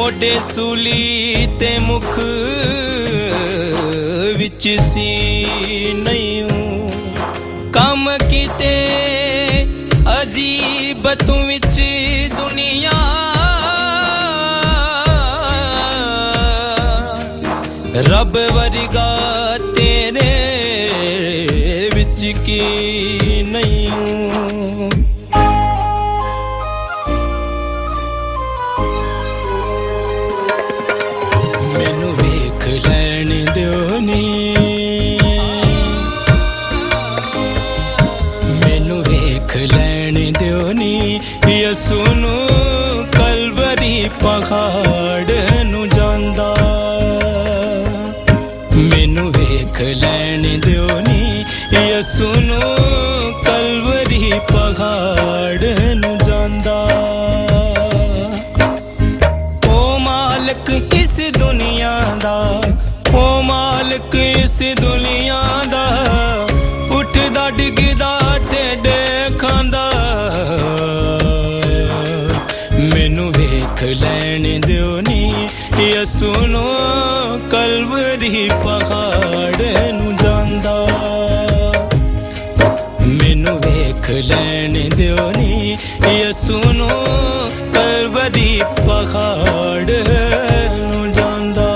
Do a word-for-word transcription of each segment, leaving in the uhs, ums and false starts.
mode सूली ते मुख विच सी नहीं कम कीते अजीब तू विच दुनिया रब वर्गा तेरे विच की नहीं मैनू वेख लैण दिओ नी मैनू वेख लैण दिओ नी यसू नू कलवरी पहाड़ नू जांदा मैनू वेख लैण दिओ नी यसू नू कलवरी पहाड़ नू जांदा ओ मालिक इस दुनिया दा ओ मालिक इस दुनिया दा उठदा डिगदा टेडे खांदा मैनू वेख लैण दिओ नी यसू नू कलवरी पहाड़ नू जांदा मैनू वेख लैण दिओ नी यसू नू कलवरी पहाड़ नू जांदा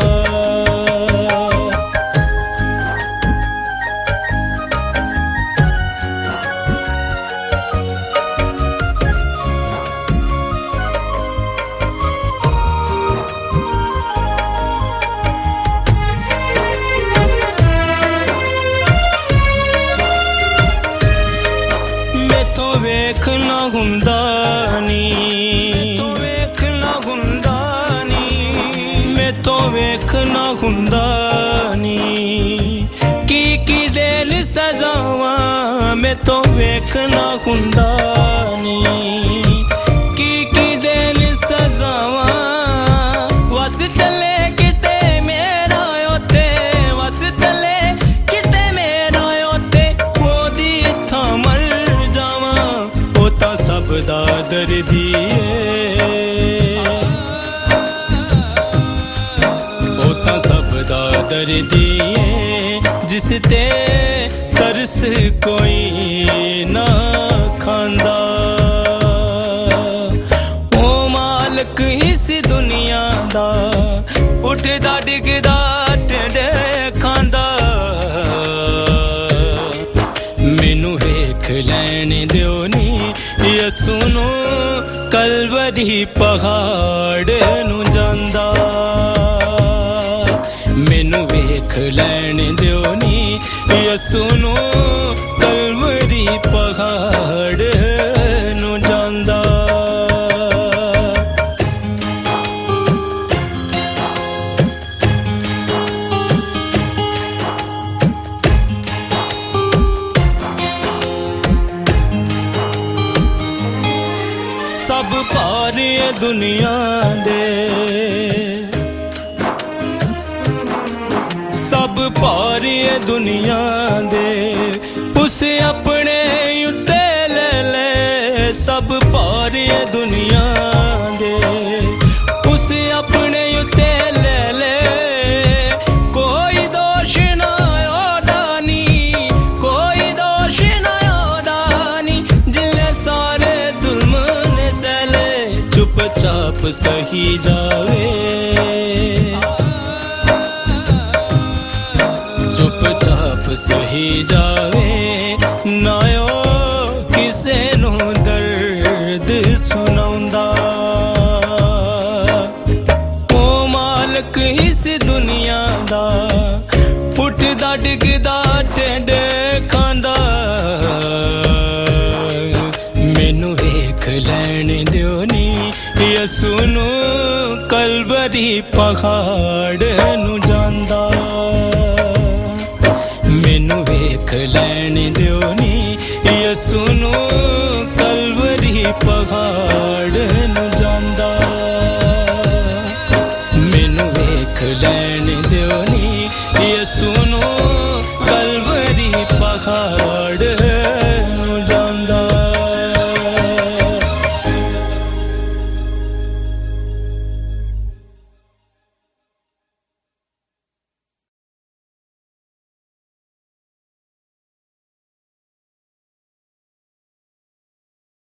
तो वेखना हुंदा नी तो वेखना हुंदा नी मैं तो वेखना हुंदा नी की की दिल सजावा मैं तो वेखना हुंदा नी की की दिल सजावा वस चले किते मेरा ओते वस चले किते मेरा ओते ओदी था मर सब दा दर्दी ओ ता सब दा दर्दी जिस ते तरस कोई ना खांदा ओ मालिक इस दुनिया दा उठदा डिगदा टेडे खांदा मैनू वेख लैण दिओ नी यसू नू कलवरी पहाड़ नू जांदा मैनू वेख लैण दिओ नी यसू नू कलवरी पहाड़ नू जांदा सब पारे दुनिया दे सब पारे दुनिया दे उसे अपने उत्ते ले ले सब पारे दुनिया दे उसे अपने उत्ते ले ले कोई दोष ना ओदा नी कोई दोष ना ओदा नी जिले सारे जुल्म चुपचाप सही जावे चुपचाप सही जावे नायो किसे नू दर्द सुनाउंदा ओ मालिक इस दुनिया दा उठदा डिगदा टेडे खांदा मैनू वेख लैण दिओ नी यसू नू कलवरी पहाड़ नू जांदा मैनू वेख लैण दिओ नी यसू नू कलवरी पहाड़ नू